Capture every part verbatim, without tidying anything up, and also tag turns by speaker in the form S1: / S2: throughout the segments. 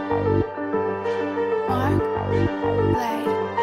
S1: Mark Play.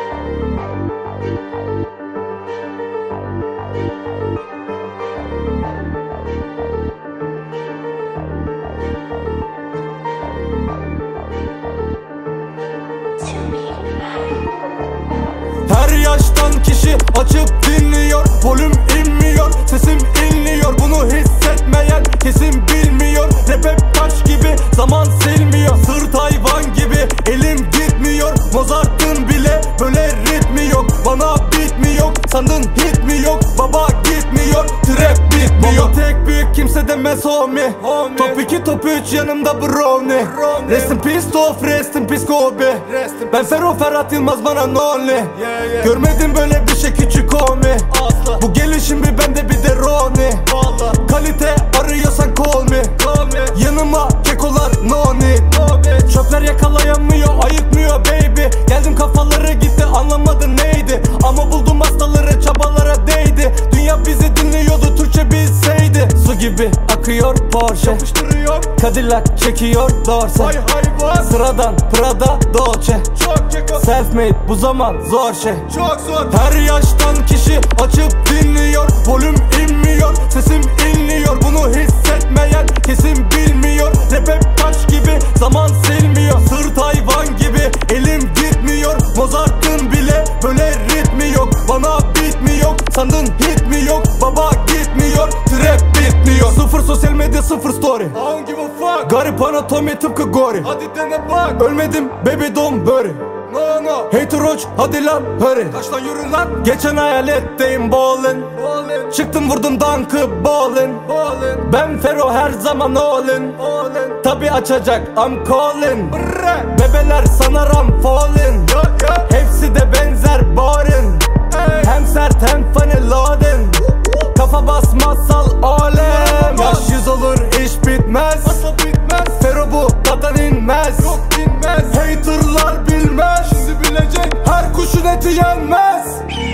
S2: Her yaştan kişi açıp dinliyor, volüm inmiyor, sesim inliyor. Bunu hissetmeyen kesin bilmiyor. Rap hep taş gibi, zaman silmiyor. Sırt hayvan gibi, elim gitmiyor. Mozart'ın bile böyle ritmi yok. Bana beat mi yok, sandın hit mi yok? Baba gitmiyor, trap bitmiyor. Baba tek büyük, kimse demez homie, homie. Top iki top üç yanımda brownie, brownie. Rest in peace Tof, rest in peace Kobe. Ben Fero Ferhat Yılmaz, bana no only, yeah, yeah. Görmedim böyle bir şey küçük homie, asla. Bu gelişim bir bende bir de Roni. Vallahi. Kalite arıyorsan call me, call me. Yanıma kekolar no need, no. Çöpler yakalayamıyor, ayıkmıyor baby. Geldim kafaları gitti, anlamadı neydi. Ama buldum hastaları, çabalara değdi. Dünya bizi dinliyordu, Türkçe bilseydi. Su gibi akıyor Porsche, yapıştırıyor Cadillac, çekiyor Dorse. Hay hayvan. Sıradan Prada, Dolce. Çok keko. Self made, bu zaman zor şey, çok zor. Her yaştan kişi açıp dinliyor, volüm inmiyor, sesim inliyor. Bunu hissetmeyen kesin bilmiyor. Rap hep taş gibi, zaman silmiyor. Sırt hayvan gibi, elim gitmiyor. Mozart'ın bile böyle ritmi yok. Bana beat mi yok, sandın hit mi yok? Baba gitmiyor, trap bitmiyor. Sıfır sosyal medya, sıfır story. I don't give a fuck. Garip anatomi tıpkı Gori. Hadi dene bak. Ölmedim baby don't worry. No no. Hater hoç, hadi lan hurry. Kaç lan yürü lan. Geçen hayaletteyim ballin, ballin. Çıktım vurdum dunk'ı ballin, ballin. Ben Fero her zaman all in, all in. Tabi açacak I'm calling. Brrr. Bebeler sanar I'm falling, yeah, yeah. Hepsi de benzer boring, hey. Hem sert hem funny loading. Kafa basmazsal alem. Yaş yüz olur iş bitmez. Nasıl bitmez? Fero bu tadan inmez. Yok inmez. Haterlar bilmez. Şimdi bilecek. Her kuşun eti yenmez.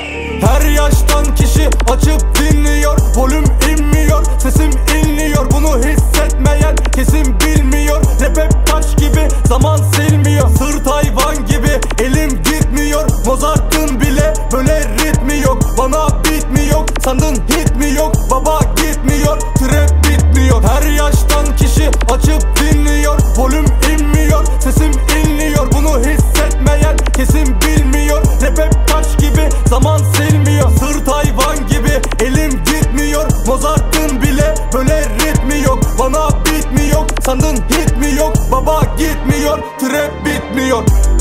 S2: Her yaştan kişi açıp dinliyor, volüm inmiyor, sesim inliyor. Bunu hissetmeyen kesin bilmiyor. Rap hep taş gibi, zaman silmiyor. Sırt hayvan gibi, elim gitmiyor. Mozart'ın bile böyle ritmi yok. Bana beat mi yok, sandın hit mi yok? Baba gitmiyor, trap bitmiyor. Her yaştan kişi açıp dinliyor, volüm inmiyor, sesim inliyor. Bunu hissetmeyen kesin bilmiyor. Rap hep taş gibi, zaman silmiyor. Sırt hayvan gibi, elim gitmiyor. Mozart'ın bile böyle ritmi yok. Bana beat mi yok, sandın hit mi yok? Baba gitmiyor, trap bitmiyor.